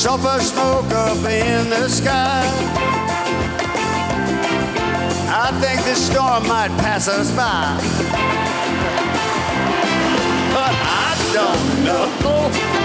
sulfur smoke up in the sky. I think this storm might pass us by, but I don't know